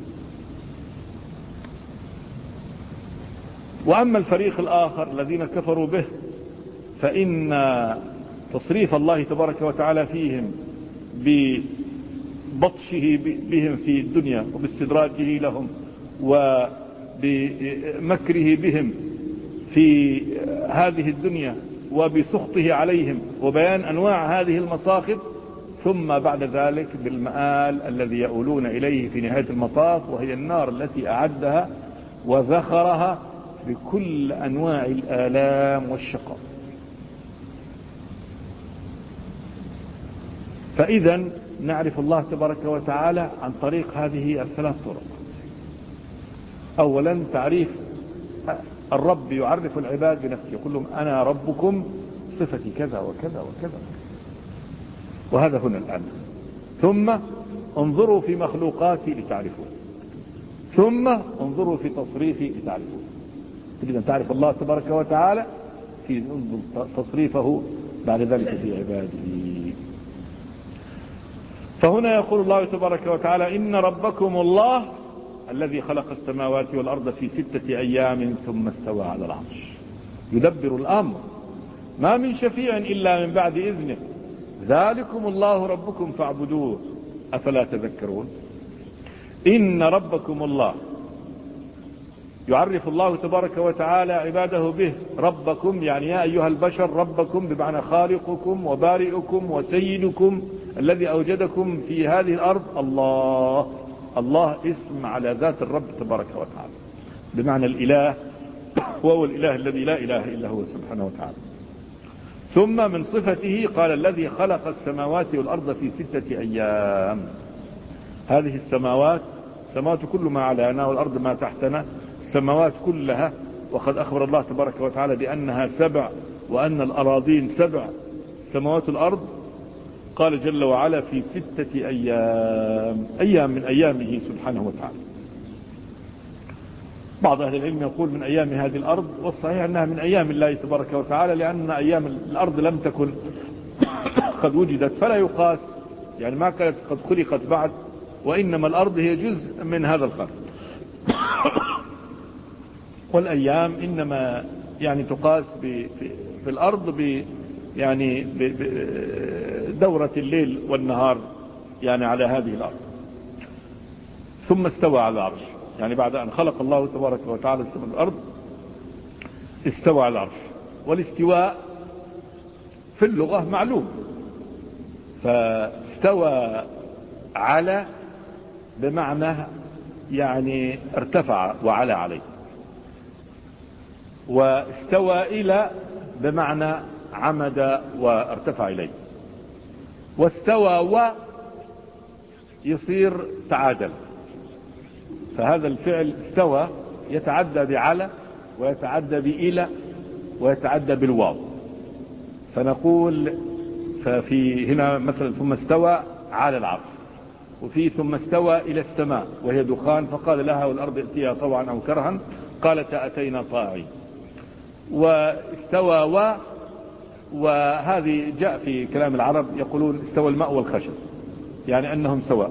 وأما الفريق الآخر الذين كفروا به فإن تصريف الله تبارك وتعالى فيهم ببطشه بهم في الدنيا وباستدراجه لهم وبمكره بهم في هذه الدنيا وبسخطه عليهم وبيان أنواع هذه المساخط، ثم بعد ذلك بالمآل الذي يؤولون إليه في نهاية المطاف، وهي النار التي أعدها وذخرها بكل أنواع الآلام والشقاء. فإذا نعرف الله تبارك وتعالى عن طريق هذه الثلاث طرق. أولا تعريف الرب، يعرف العباد بنفسه، يقول لهم أنا ربكم صفتي كذا وكذا وكذا، وهذا هنا الآن. ثم انظروا في مخلوقاتي لتعرفوا، ثم انظروا في تصريفي لتعرفوا. تريد أن تعرف الله تبارك وتعالى في تصريفه بعد ذلك في عباده. فهنا يقول الله تبارك وتعالى إن ربكم الله الذي خلق السماوات والأرض في ستة أيام ثم استوى على العرش يدبر الأمر ما من شفيع إلا من بعد إذنه ذلكم الله ربكم فاعبدوه أفلا تذكرون. إن ربكم الله، يعرف الله تبارك وتعالى عباده به ربكم، يعني يا أيها البشر ربكم بمعنى خالقكم وبارئكم وسيدكم الذي أوجدكم في هذه الأرض الله. الله اسم على ذات الرب تبارك وتعالى، بمعنى الإله، وهو الإله الذي لا إله إلا هو سبحانه وتعالى. ثم من صفته قال الذي خلق السماوات والأرض في ستة أيام. هذه السماوات، السماوات كل ما علينا والأرض ما تحتنا، السماوات كلها، وقد أخبر الله تبارك وتعالى بأنها سبع، وأن الأراضين سبع، السماوات والأرض، قال جل وعلا في ستة أيام، أيام من أيامه سبحانه وتعالى. بعض أهل العلم يقول من أيام هذه الأرض، والصحيح أنها من أيام الله تبارك وتعالى، لأن أيام الأرض لم تكن قد وجدت، فلا يقاس، يعني ما كانت قد خلقت بعد، وإنما الأرض هي جزء من هذا الخلق. والأيام إنما يعني تقاس في, في الأرض ب يعني بدورة الليل والنهار يعني على هذه الأرض. ثم استوى على العرش، يعني بعد أن خلق الله تبارك وتعالى السماء والأرض استوى على العرش. والاستواء في اللغة معلوم، فاستوى على بمعنى يعني ارتفع وعلى عليه، واستوى إلى بمعنى عمد وارتفع إليه، واستوى و يصير تعادل. فهذا الفعل استوى يتعدى بعلى، ويتعدى بإلى، ويتعدى بالواو. فنقول ففي هنا مثلا ثم استوى على العرش، وفي ثم استوى إلى السماء وهي دخان، فقال لها والأرض ائتيها طوعا أو كرها قالتا أتينا طاعين. واستوى و وهذه جاء في كلام العرب يقولون استوى الماء والخشب، يعني أنهم سواء.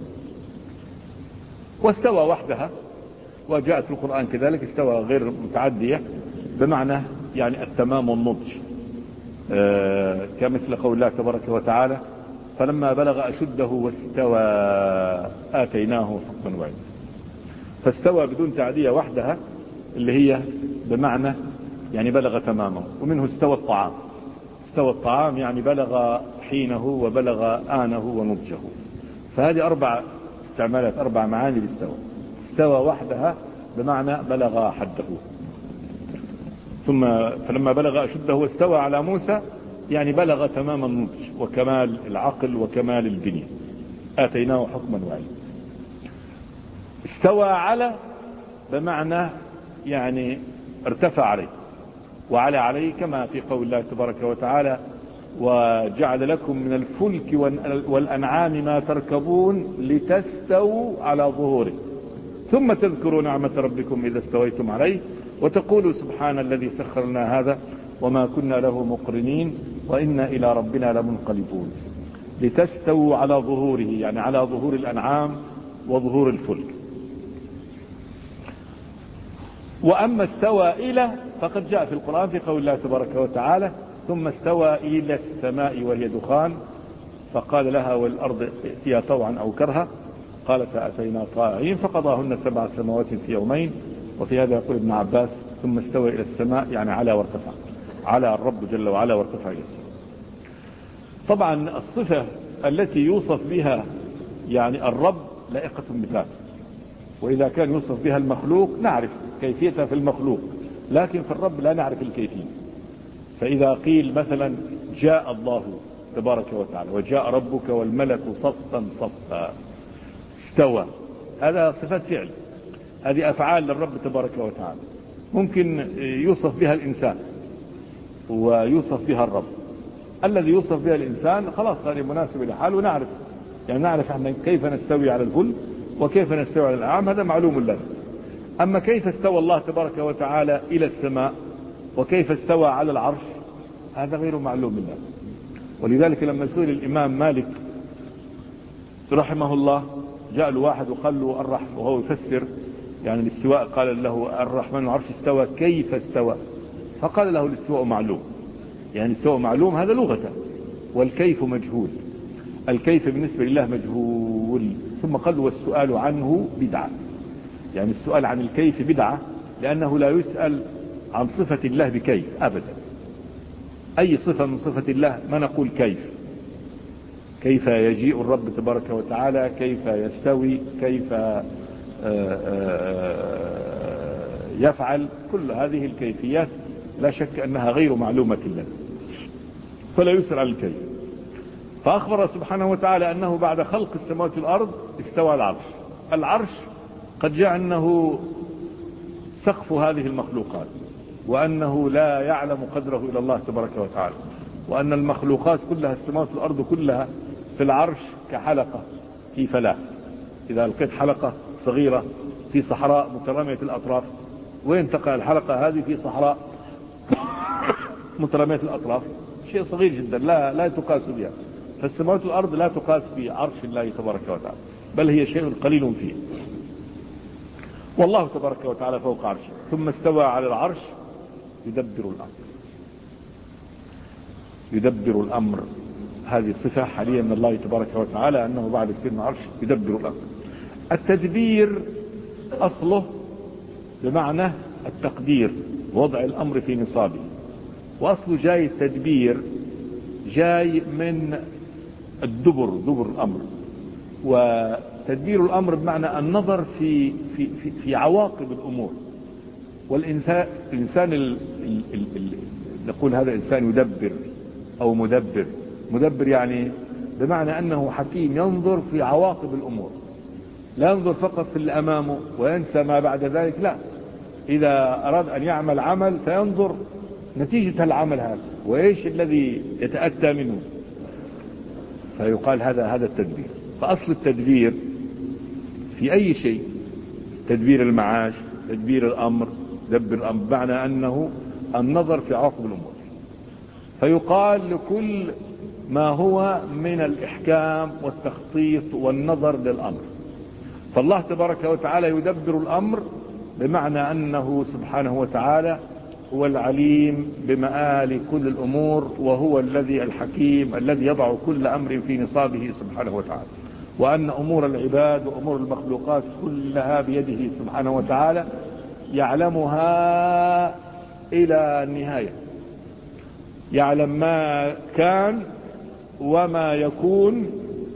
واستوى وحدها، وجاءت في القرآن كذلك استوى غير متعدية بمعنى يعني التمام والنضج، آه كمثل قول الله تبارك وتعالى فلما بلغ أشده واستوى آتيناه حكما وعلما. فاستوى بدون تعدية وحدها اللي هي بمعنى يعني بلغ تمامه. ومنه استوى الطعام، استوى الطعام يعني بلغ حينه وبلغ آنه ونضجه. فهذه أربع استعمالات، أربع معاني لاستوى. استوى وحدها بمعنى بلغ حده. ثم فلما بلغ أشده واستوى على موسى يعني بلغ تمام النضج وكمال العقل وكمال البنية، آتيناه حكما وعلما. استوى على بمعنى يعني ارتفع عليه وعلى عليه، كما في قول الله تبارك وتعالى وجعل لكم من الفلك والأنعام ما تركبون لتستووا على ظهوره ثم تذكروا نعمة ربكم إذا استويتم عليه وتقولوا سبحان الذي سخر لنا هذا وما كنا له مقرنين وإنا إلى ربنا لمنقلبون. لتستووا على ظهوره يعني على ظهور الأنعام وظهور الفلك. وأما استوى إلى فقد جاء في القرآن في قول الله تبارك وتعالى ثم استوى إلى السماء وهي دخان فقال لها والأرض ائتيا طوعا أو كرها قالت أتينا طائعين فقضاهن سبع سماوات في يومين. وفي هذا يقول ابن عباس ثم استوى إلى السماء يعني على وارتفع، على الرب جل وعلا وارتفع إلى السماء. طبعا الصفة التي يوصف بها يعني الرب لائقة بذاته، وإذا كان يوصف بها المخلوق نعرف كيفيتها في المخلوق، لكن في الرب لا نعرف الكيفية. فإذا قيل مثلا جاء الله تبارك وتعالى وجاء ربك والملك صفا صفا استوى، هذا صفات فعل، هذه أفعال للرب تبارك وتعالى. ممكن يوصف بها الإنسان ويوصف بها الرب. الذي يوصف بها الإنسان خلاص هذه مناسبة لحال ونعرف، يعني نعرف احنا كيف نستوي على الفل وكيف نستوي على الأعام، هذا معلوم لنا. أما كيف استوى الله تبارك وتعالى إلى السماء وكيف استوى على العرش هذا غير معلوم لنا. ولذلك لما سئل الإمام مالك رحمه الله جاء له واحد وقال له الرحمن وهو يفسر يعني الاستواء، قال له الرحمن العرش استوى كيف استوى؟ فقال له الاستواء معلوم، يعني الاستواء معلوم هذا لغة، والكيف مجهول. الكيف بالنسبة لله مجهول. ثم قال والسؤال عنه بدعة، يعني السؤال عن الكيف بدعة، لأنه لا يسأل عن صفة الله بكيف أبدا. أي صفة من صفة الله ما نقول كيف، كيف يجيء الرب تبارك وتعالى، كيف يستوي، كيف يفعل. كل هذه الكيفيات لا شك أنها غير معلومة لنا، فلا يسر على الكيف. فأخبر سبحانه وتعالى أنه بعد خلق السماوات والأرض استوى على العرش. العرش قد جاء أنه سقف هذه المخلوقات، وأنه لا يعلم قدره إلا الله تبارك وتعالى، وأن المخلوقات كلها، السماوات والأرض كلها في العرش كحلقة في فلاة. إذا لقيت حلقة صغيرة في صحراء مترامية الأطراف، وين تقع الحلقة هذه؟ في صحراء مترامية الأطراف، شيء صغير جدا لا لا تقاس بها. فالسماوات والأرض لا تقاس بعرش الله تبارك وتعالى، بل هي شيء قليل فيه. والله تبارك وتعالى فوق عرشه، ثم استوى على العرش يدبر الأمر. يدبر الأمر هذه صفة حاليا من الله تبارك وتعالى، أنه بعد استوى على العرش يدبر الأمر. التدبير أصله بمعنى التقدير، وضع الأمر في نصابه. وأصله جاي التدبير جاي من الدبر، دبر الأمر. وتدبير الأمر بمعنى النظر في في في, في عواقب الأمور. والإنسان الإنسان ال ال ال ال نقول هذا إنسان يدبر أو مدبر. مدبر يعني بمعنى أنه حكيم، ينظر في عواقب الأمور، لا ينظر فقط في اللي أمامه وينسى ما بعد ذلك. لا، إذا أراد أن يعمل عمل فينظر نتيجة العمل هذا وإيش الذي يتأتى منه، فيقال هذا هذا التدبير. فأصل التدبير في أي شيء، تدبير المعاش، تدبير الأمر، دبر الأمر، بمعنى أنه النظر في عواقب الأمور. فيقال لكل ما هو من الإحكام والتخطيط والنظر للأمر. فالله تبارك وتعالى يدبر الأمر بمعنى أنه سبحانه وتعالى هو العليم بمآل كل الأمور، وهو الذي الحكيم الذي يضع كل أمر في نصابه سبحانه وتعالى، وأن أمور العباد وأمور المخلوقات كلها بيده سبحانه وتعالى، يعلمها إلى النهاية. يعلم ما كان وما يكون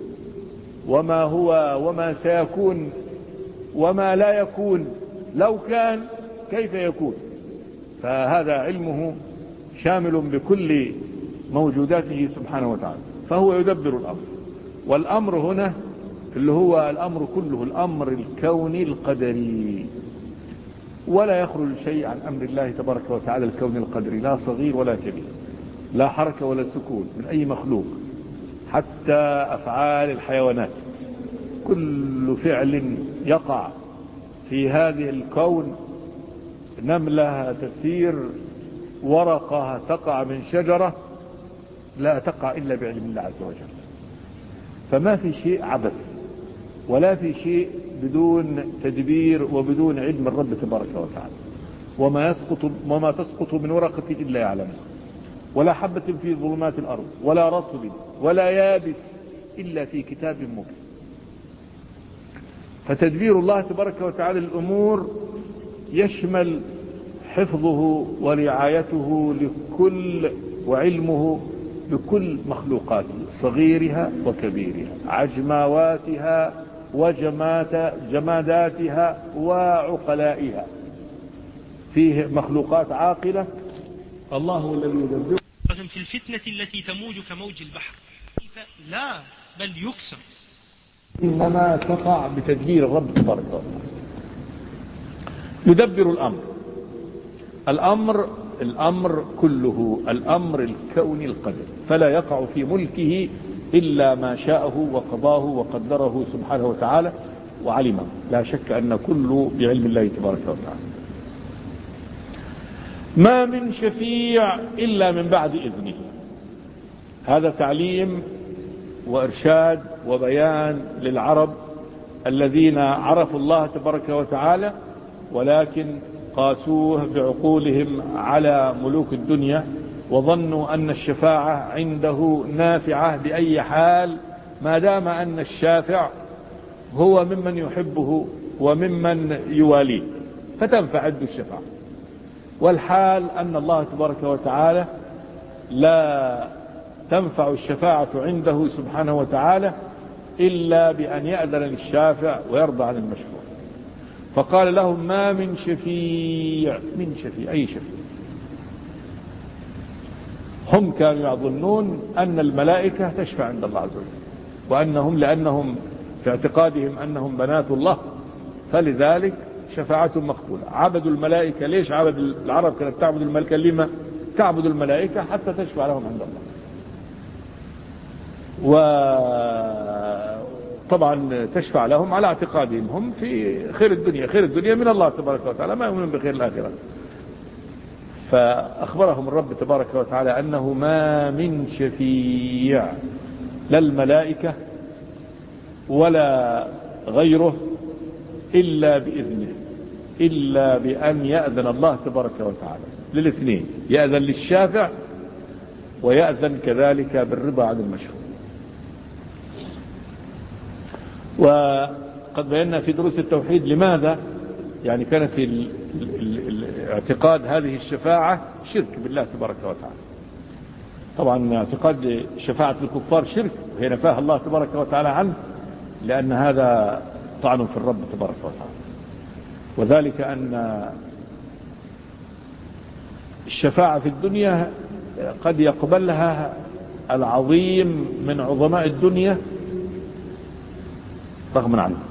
وما هو وما سيكون وما لا يكون، لو كان كيف يكون. فهذا علمه شامل بكل موجوداته سبحانه وتعالى. فهو يدبر الأمر. والأمر هنا اللي هو الأمر كله، الأمر الكوني القدري، ولا يخرج شيء عن أمر الله تبارك وتعالى الكوني القدري، لا صغير ولا كبير، لا حركة ولا سكون من أي مخلوق، حتى أفعال الحيوانات. كل فعل يقع في هذه الكون، نملة تسير، ورقة تقع من شجرة، لا تقع إلا بعلم الله عز وجل. فما في شيء عبث، ولا في شيء بدون تدبير وبدون علم الرب تبارك وتعالى. وما يسقط وما تسقط من ورقة إلا يعلمها، ولا حبة في ظلمات الأرض، ولا رطب ولا يابس إلا في كتاب مبين. فتدبير الله تبارك وتعالى الأمور يشمل حفظه ورعايته لكل، وعلمه بكل مخلوقاته، صغيرها وكبيرها، عجماواتها وجماداتها وعقلائها. فيه مخلوقات عاقلة، الله هو الذي يدبر. في الفتنة التي تموج كموج البحر، لا بل يكسر، إنما تقع بتدبير الرب تبارك وتعالى. يدبر الأمر. الأمر الأمر كله الأمر الكوني القدر، فلا يقع في ملكه إلا ما شاءه وقضاه وقدره سبحانه وتعالى وعلمه. لا شك أن كله بعلم الله تبارك وتعالى. ما من شفيع إلا من بعد إذنه. هذا تعليم وإرشاد وبيان للعرب الذين عرفوا الله تبارك وتعالى، ولكن قاسوه بعقولهم على ملوك الدنيا، وظنوا أن الشفاعة عنده نافعة بأي حال، ما دام أن الشافع هو ممن يحبه وممن يواليه، فتنفع عنده الشفاعة. والحال أن الله تبارك وتعالى لا تنفع الشفاعة عنده سبحانه وتعالى إلا بأن يأذن للشافع ويرضى عن المشفوع. فقال لهم ما من شفيع، من شفيع أي شفيع. هم كانوا يظنون أن الملائكة تشفع عند الله عز وجل، وأنهم لأنهم في اعتقادهم أنهم بنات الله فلذلك شفاعتهم مقبولة. عبدوا الملائكة. ليش عبد العرب كانت تعبد الملائكة؟ لما تعبد الملائكة؟ حتى تشفع لهم عند الله. وطبعا تشفع لهم على اعتقادهم هم في خير الدنيا. خير الدنيا من الله تبارك وتعالى، ما يؤمنون بخير الآخرة. فأخبرهم الرب تبارك وتعالى أنه ما من شفيع، لا الملائكة ولا غيره، إلا بإذنه، إلا بأن يأذن الله تبارك وتعالى للاثنين، يأذن للشافع ويأذن كذلك بالرضا عن المشفوع. وقد بينا في دروس التوحيد لماذا يعني كانت في ال ال ال اعتقاد هذه الشفاعة شرك بالله تبارك وتعالى. طبعا اعتقاد شفاعة الكفار شرك، وهي نفاها الله تبارك وتعالى عنه، لأن هذا طعن في الرب تبارك وتعالى. وذلك أن الشفاعة في الدنيا قد يقبلها العظيم من عظماء الدنيا رغما عنه.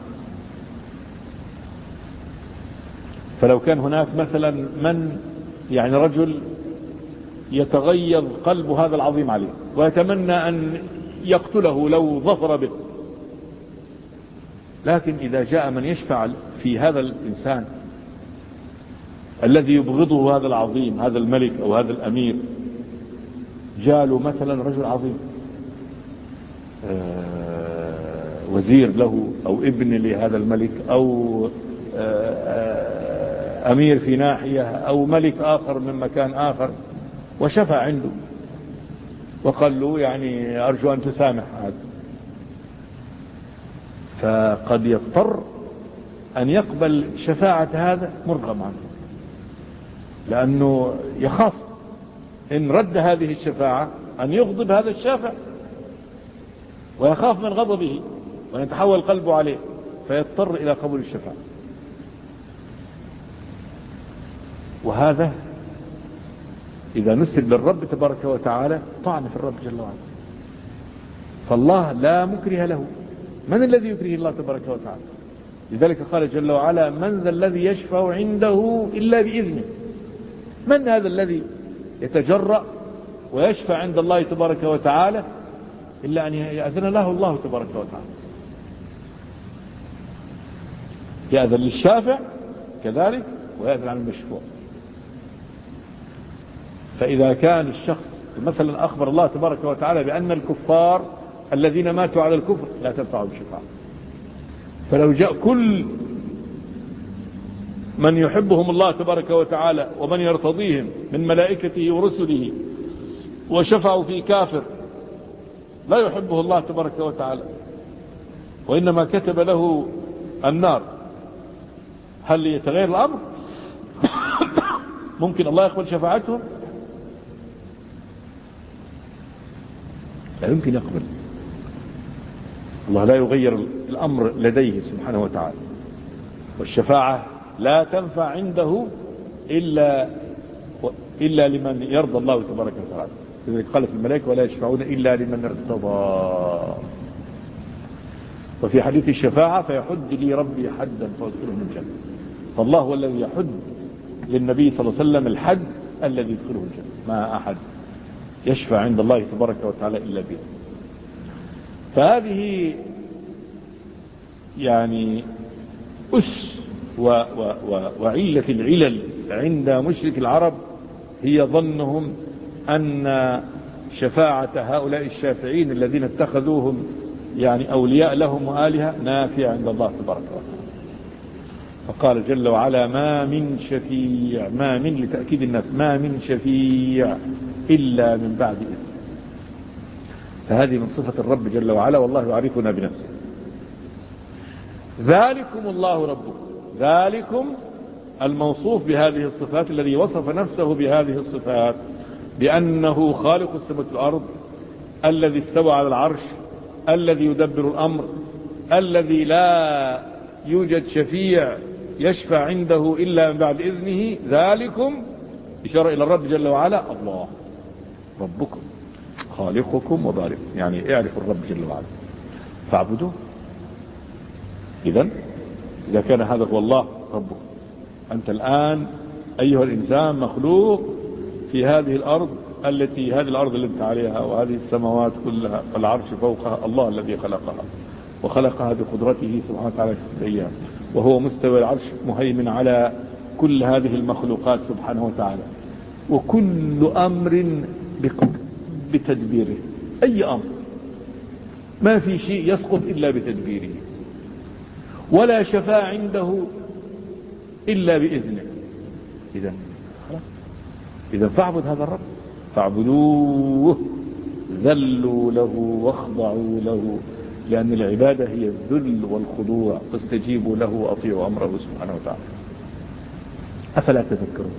فلو كان هناك مثلا من يعني رجل يتغيظ قلب هذا العظيم عليه ويتمنى أن يقتله لو ظفر به، لكن إذا جاء من يشفع في هذا الإنسان الذي يبغضه هذا العظيم، هذا الملك أو هذا الأمير، جاء له مثلا رجل عظيم وزير له أو ابن لهذا الملك أو أمير في ناحية أو ملك آخر من مكان آخر، وشفع عنده وقال له يعني أرجو أن تسامح هذا، فقد يضطر أن يقبل شفاعة هذا مرغم عنه، لأنه يخاف إن رد هذه الشفاعة أن يغضب هذا الشافع، ويخاف من غضبه وأن يتحول قلبه عليه، فيضطر إلى قبول الشفاعة. وهذا إذا نسب للرب تبارك وتعالى طعن في الرب جل وعلا. فالله لا مكره له. من الذي يكره الله تبارك وتعالى؟ لذلك قال جل وعلا من ذا الذي يشفع عنده إلا بإذنه. من هذا الذي يتجرأ ويشفع عند الله تبارك وتعالى إلا أن يأذن له الله تبارك وتعالى؟ يأذن للشافع كذلك ويأذن عن المشفوع. فإذا كان الشخص مثلا أخبر الله تبارك وتعالى بأن الكفار الذين ماتوا على الكفر لا تنفعهم شفاعة، فلو جاء كل من يحبهم الله تبارك وتعالى ومن يرتضيهم من ملائكته ورسله وشفعوا في كافر لا يحبه الله تبارك وتعالى وإنما كتب له النار، هل يتغير الأمر؟ ممكن الله يقبل شفاعتهم؟ لا يمكن يقبل. الله لا يغير الأمر لديه سبحانه وتعالى، والشفاعة لا تنفع عنده إلا إلا لمن يرضى الله تبارك وتعالى. لذلك قال في الملائكة ولا يشفعون إلا لمن ارتضى. وفي حديث الشفاعة فيحد لي ربي حدا فأدخله من الجنة. فالله هو الذي يحد للنبي صلى الله عليه وسلم الحد الذي يدخله الجنة، ما أحد يشفع عند الله تبارك وتعالى إلا به. فهذه يعني أس و و و وعلة العلل عند مشرك العرب هي ظنهم أن شفاعة هؤلاء الشافعين الذين اتخذوهم يعني أولياء لهم وآلهة نافع عند الله تبارك وتعالى. فقال جل وعلا ما من شفيع، ما من لتأكيد النفس، ما من شفيع إلا من بعد إذن. فهذه من صفة الرب جل وعلا، والله يعرفنا بنفسه. ذلكم الله ربكم، ذلكم الموصوف بهذه الصفات الذي وصف نفسه بهذه الصفات بأنه خالق السماوات والأرض الذي استوى على العرش، الذي يدبر الأمر، الذي لا يوجد شفيع يشفع عنده إلا من بعد إذنه، ذلكم إشارة إلى الرب جل وعلا. الله ربكم خالقكم وبارئكم، يعني اعرفوا الرب جل وعلا فاعبدوه. إذن إذا كان هذا هو الله ربكم، أنت الآن أيها الإنسان مخلوق في هذه الأرض التي هذه الأرض اللي انت عليها، وهذه السماوات كلها والعرش فوقها، الله الذي خلقها وخلقها بقدرته سبحانه وتعالى في ستة أيام، وهو مستوى العرش مهيمن على كل هذه المخلوقات سبحانه وتعالى، وكل أمر بتدبيره. أي أمر ما في شيء يسقط إلا بتدبيره، ولا شفاء عنده إلا بإذنه. إذا خلاص، إذا فاعبد هذا الرب، فاعبدوه ذلوا له واخضعوا له، لأن العبادة هي الذل والخضوع، فاستجيبوا له وأطيعوا أمره سبحانه وتعالى. أفلا تذكرون؟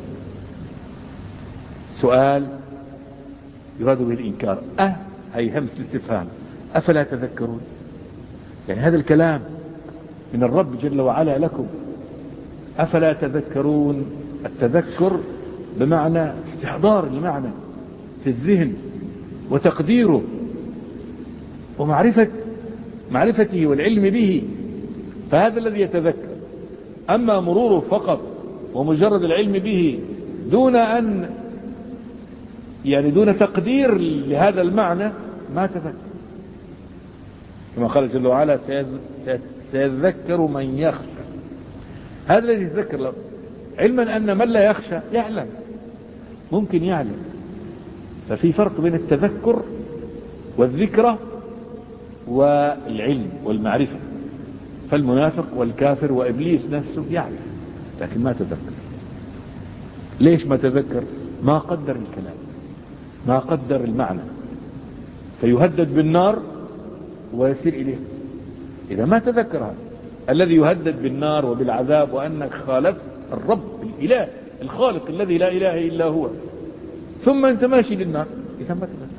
سؤال يراد به الإنكار. أه هي همس الاستفهام، أفلا تذكرون؟ يعني هذا الكلام من الرب جل وعلا لكم، أفلا تذكرون؟ التذكر بمعنى استحضار المعنى في الذهن وتقديره ومعرفة معرفته والعلم به، فهذا الذي يتذكر. أما مروره فقط ومجرد العلم به دون أن يعني دون تقدير لهذا المعنى ما تذكر. كما قال جل وعلا سيذكر من يخشى. هذا الذي يتذكر له، علما أن من لا يخشى يعلم، ممكن يعلم. ففي فرق بين التذكر والذكرى والعلم والمعرفة. فالمنافق والكافر وإبليس نفسه يعرف لكن ما تذكر. ليش ما تذكر؟ ما قدر الكلام، ما قدر المعنى، فيهدد بالنار ويسير إليه. إذا ما تذكر هذا الذي يهدد بالنار وبالعذاب، وأنك خالفت الرب الإله الخالق الذي لا إله إلا هو، ثم أنت ماشي للنار، إذا ما تذكر.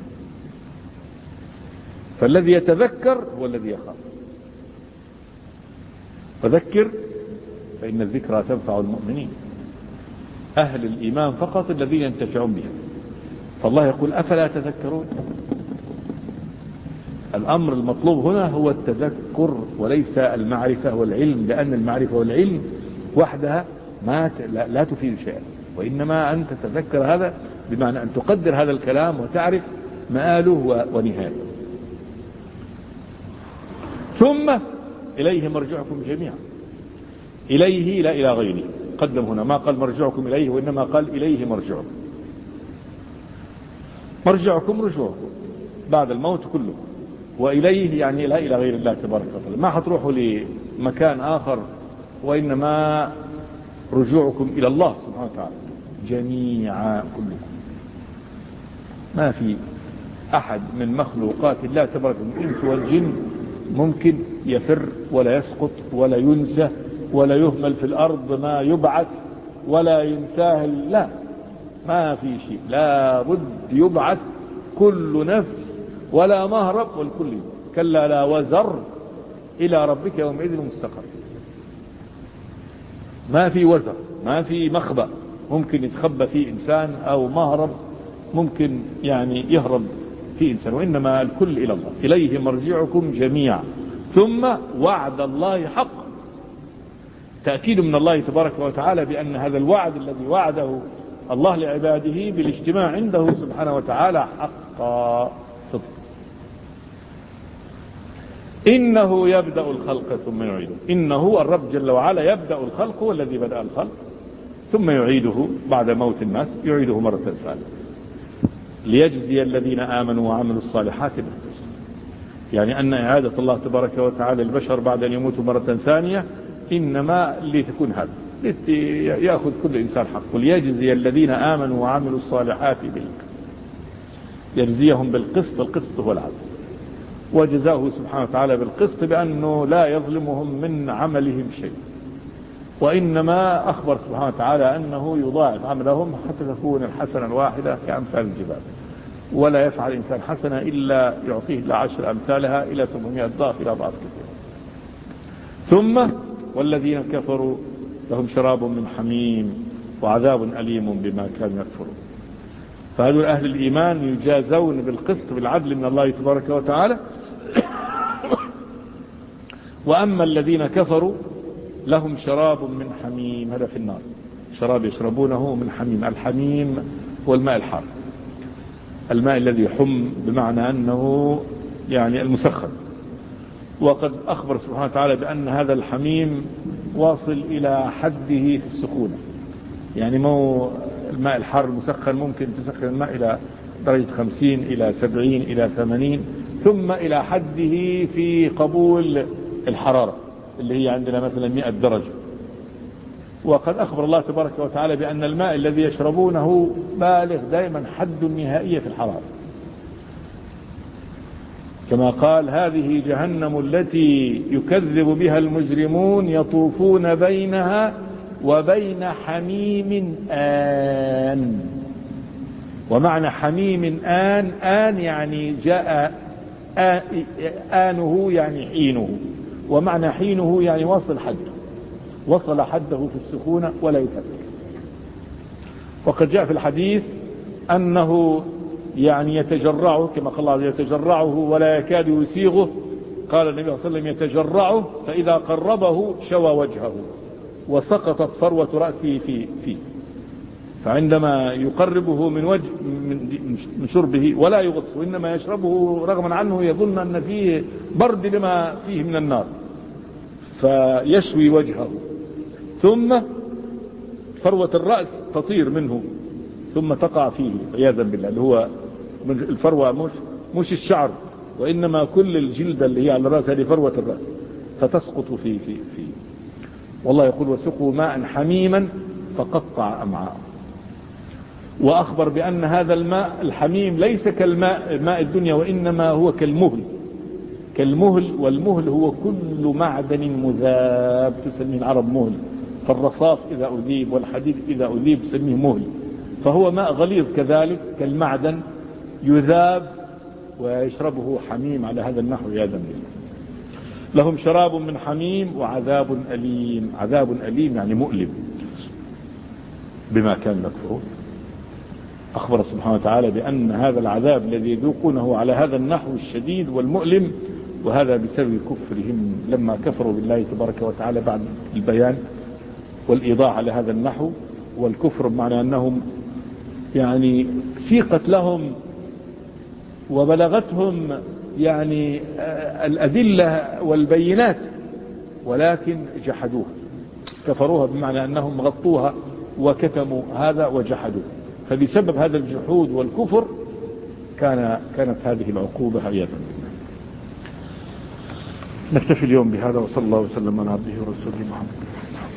فالذي يتذكر هو الذي يخاف. فذكر فإن الذكرى تنفع المؤمنين، أهل الإيمان فقط الذين ينتفعون بها. فالله يقول أفلا تذكرون؟ الأمر المطلوب هنا هو التذكر وليس المعرفة والعلم، لأن المعرفة والعلم وحدها ما لا, لا تفيد شيئا، وإنما أن تتذكر هذا بمعنى أن تقدر هذا الكلام وتعرف مآله ونهايته. ثم إليه مرجعكم جميعا. إليه لا إلى غيره، قدم هنا ما قال مرجعكم إليه، وإنما قال إليه مرجعكم. مرجعكم رجوعكم بعد الموت كله، وإليه يعني لا إلى غير الله تبارك وتعالى. ما حتروحوا لمكان آخر، وإنما رجوعكم إلى الله سبحانه وتعالى جميعا كلكم. ما في أحد من مخلوقات الله تبارك وتعالى الإنس والجن ممكن يفر ولا يسقط ولا ينسى ولا يهمل في الأرض ما يبعث ولا ينساهل. لا، ما في شيء، لا بد يبعث كل نفس ولا مهرب، والكل كلا لا وزر إلى ربك يومئذ المستقر. ما في وزر، ما في مخبأ ممكن يتخبى فيه إنسان أو مهرب ممكن يعني يهرب فيه إنسان، وإنما الكل إلى الله. إليه مرجعكم جميعا. ثم وعد الله حق، تأكيد من الله تبارك وتعالى بأن هذا الوعد الذي وعده الله لعباده بالاجتماع عنده سبحانه وتعالى حق صدق. إنه يبدأ الخلق ثم يعيده. إنه الرب جل وعلا يبدأ الخلق، هو الذي بدأ الخلق، ثم يعيده بعد موت الناس، يعيده مرة ثانية ليجزي الذين آمنوا وعملوا الصالحات بالقسط. يعني أن إعادة الله تبارك وتعالى البشر بعد أن يموتوا مرة ثانية إنما لتكون هذا، يأخذ كل إنسان حقه، ليجزي الذين آمنوا وعملوا الصالحات بالقسط، يجزيهم بالقسط. القسط هو العدل، وجزاه سبحانه وتعالى بالقسط بأنه لا يظلمهم من عملهم شيء، وإنما أخبر سبحانه وتعالى أنه يضاعف عملهم حتى تكون الحسنة الواحدة كأمثال الجبال. ولا يفعل إنسان حسنة إلا يعطيه إلا عشر أمثالها إلى سبعمائة ضعف إلى ضعف كثير. ثم والذين كفروا لهم شراب من حميم وعذاب أليم بما كانوا يكفرون. فهذول أهل الإيمان يجازون بالقسط بالعدل من الله تبارك وتعالى. وأما الذين كفروا لهم شراب من حميم، هذا في النار، شراب يشربونه من حميم. الحميم هو الماء الحار، الماء الذي حم بمعنى أنه يعني المسخن. وقد أخبر سبحانه وتعالى بأن هذا الحميم واصل إلى حده في السخونة، يعني مو الماء الحار المسخن ممكن تسخن الماء إلى درجة خمسين إلى سبعين إلى ثمانين، ثم إلى حده في قبول الحرارة اللي هي عندنا مثلا مئة درجة. وقد أخبر الله تبارك وتعالى بأن الماء الذي يشربونه بالغ دائما حد النهائية في الحرارة، كما قال هذه جهنم التي يكذب بها المجرمون يطوفون بينها وبين حميم آن. ومعنى حميم آن، آن يعني جاء آنه يعني حينه، ومعنى حينه يعني وصل حده، وصل حده في السخونة ولا يفتر. وقد جاء في الحديث أنه يعني يتجرعه، كما قال الله يتجرعه ولا يكاد يسيغه. قال النبي صلى الله عليه وسلم يتجرعه فإذا قربه شوى وجهه وسقطت فروة رأسه في فيه. فعندما يقربه من وجه من شربه ولا يغصه، إنما يشربه رغما عنه يظن أن فيه برد لما فيه من النار، فيشوي وجهه، ثم فروة الرأس تطير منه ثم تقع فيه عياذا بالله، اللي هو الفروة مش مش الشعر، وإنما كل الجلدة اللي هي على الرأس هذه فروة الرأس، فتسقط في في في والله يقول وسقوا ماء حميما فقطع أمعاء. وأخبر بأن هذا الماء الحميم ليس كالماء ماء الدنيا، وإنما هو كالمهل، كالمهل. والمهل هو كل معدن مذاب تسميه العرب مهل، فالرصاص إذا أذيب والحديد إذا أذيب تسميه مهل. فهو ماء غليظ كذلك كالمعدن يذاب ويشربه حميم على هذا النحو عياذا بالله. لهم شراب من حميم وعذاب أليم، عذاب أليم يعني مؤلم بما كانوا يكفرون. أخبر سبحانه وتعالى بأن هذا العذاب الذي يذوقونه على هذا النحو الشديد والمؤلم، وهذا بسبب كفرهم لما كفروا بالله تبارك وتعالى بعد البيان والإيضاح على هذا النحو. والكفر بمعنى أنهم يعني سيقت لهم وبلغتهم يعني الأدلة والبينات، ولكن جحدوها، كفروها بمعنى أنهم غطوها وكتموا هذا وجحدوه. فبسبب هذا الجحود والكفر كان كانت هذه العقوبة عياذا بالله. نكتفي اليوم بهذا، وصلى الله وسلم على عبده ورسوله محمد.